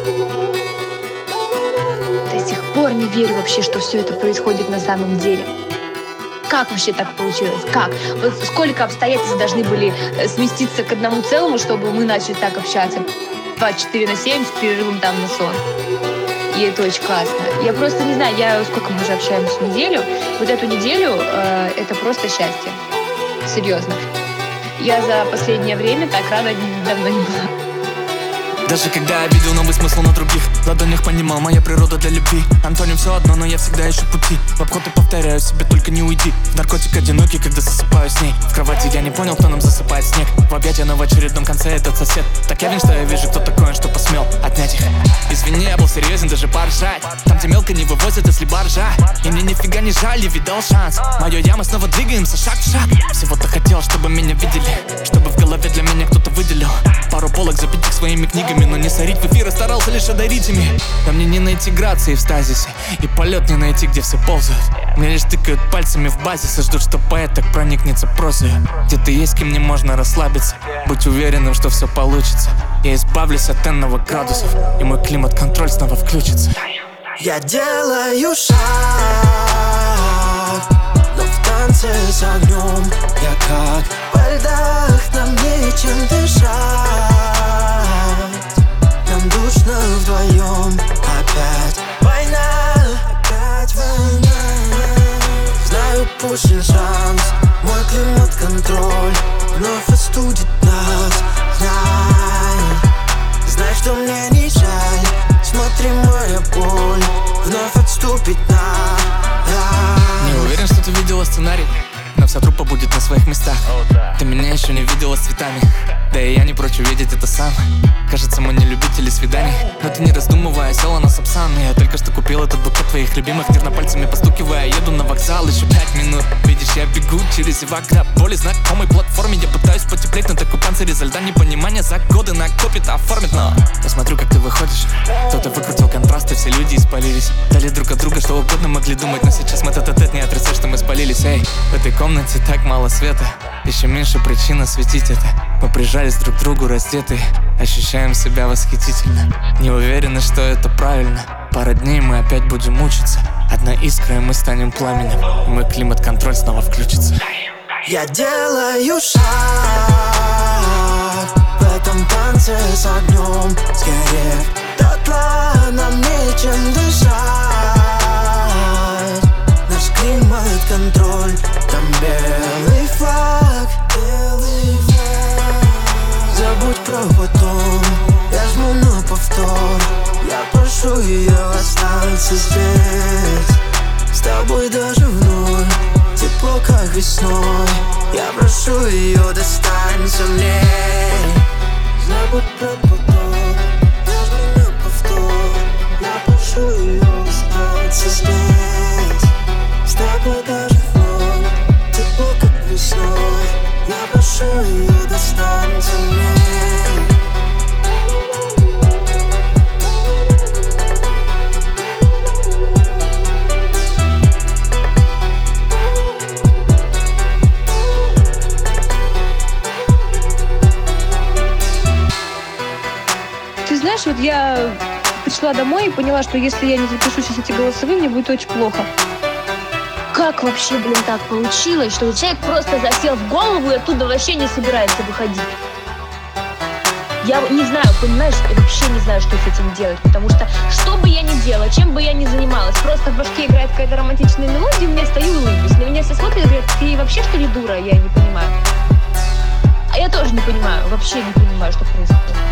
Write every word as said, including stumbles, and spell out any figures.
До сих пор не верю вообще, что все это происходит на самом деле. Как вообще так получилось? Как? Вот сколько обстоятельств должны были сместиться к одному целому, чтобы мы начали так общаться? двадцать четыре на семь с перерывом там на сон. И это очень классно. Я просто не знаю, я сколько мы уже общаемся неделю. Вот эту неделю э, это просто счастье. Серьезно. Я за последнее время так рада давно не была. Даже когда я видел новый смысл на других ладонях, понимал, моя природа для любви. Антоним все одно, но я всегда ищу пути. В обход и повторяю себе, только не уйди. В наркотик одинокий, когда засыпаю с ней. В кровати я не понял, кто нам засыпает снег. В объятия, но в очередном конце этот сосед. Так явен, что я вижу, кто такой, он что посмел отнять их. Извини, я был серьезен, даже поржать. Там, где мелко не вывозят, если баржа. И мне нифига не жаль, я видал шанс. Мое я, мы снова двигаемся шаг в шаг. Всего-то хотел, чтобы меня видели, чтобы в голове для меня кто-то выделил пару полок, забить их своими книгами. Но не сорить в эфир, старался лишь одарить ими. А мне не найти грации в стазисе, и полет не найти, где все ползают. Мне лишь тыкают пальцами в базисе, ждут, что поэт так проникнется прозой. Где-то есть, с кем не можно расслабиться. Будь уверенным, что все получится. Я избавлюсь от энного градусов, и мой климат-контроль снова включится. Я делаю шаг, но в танце с огнем. Я как во льдах, нам нечем дышать. Нам душно вдвоем. Опять война, опять война. Знаю, пущен шанс, мой климат-контроль вновь остудит нас. Знай, знай, что мне не жаль. Смотри, моя боль вновь отступит на. Не уверен, что ты видела сценарий, но вся труппа будет на своих местах. Ты меня еще не видела с цветами, да и я не прочь увидеть это сам. Кажется, мы не любители свиданий, но ты не раздумывая села на Сапсан. Я только что купил этот букет твоих любимых, нервно пальцами постукивая, еду на вокзал. Еще пять минут, видишь, я бегу через зевак до боли знакомой платформе. Я пытаюсь потеплеть на такой панцире изо льда. Непонимание за годы накопит, оформит, но я смотрю, как ты выходишь. Кто-то выкрутил контрасты, все люди испалились. Дали друг от друга, что угодно могли думать, но сейчас мы тет-а-тет, не отрицай, что мы спалились. Эй, в этой комнате так мало света, еще меньше причин осветить это. Мы прижались друг к другу раздетые, ощущаем себя восхитительно. Не уверены, что это правильно. Пара дней мы опять будем мучиться. Одна искра, и мы станем пламенем. И мой климат-контроль снова включится. Я делаю шаг в этом танце с огнем. Сгорев дотла, нам нечем дышать. Наш климат-контроль, там белый флаг, белый флаг. Забудь про потом, я жму на повтор. Я прошу ее, останься здесь. С тобой даже вновь тепло, как весной. Я прошу ее, достанься мне. Забудь про потом, я жму на повтор. Я прошу ее, останься здесь. С тобой даже вновь тепло, как весной. Я прошу ее, достанься мне. Ты знаешь, вот я пришла домой и поняла, что если я не запишу сейчас эти голосовые, мне будет очень плохо. Как вообще, блин, так получилось, что человек просто засел в голову и оттуда вообще не собирается выходить? Я не знаю, понимаешь, я вообще не знаю, что с этим делать, потому что что бы я ни делала, чем бы я ни занималась, просто в башке играет какая-то романтичная мелодия, у меня стою и улыбаюсь. На меня все смотрят и говорят: ты вообще что ли дура? Я не понимаю. А я тоже не понимаю, вообще не понимаю, что происходит.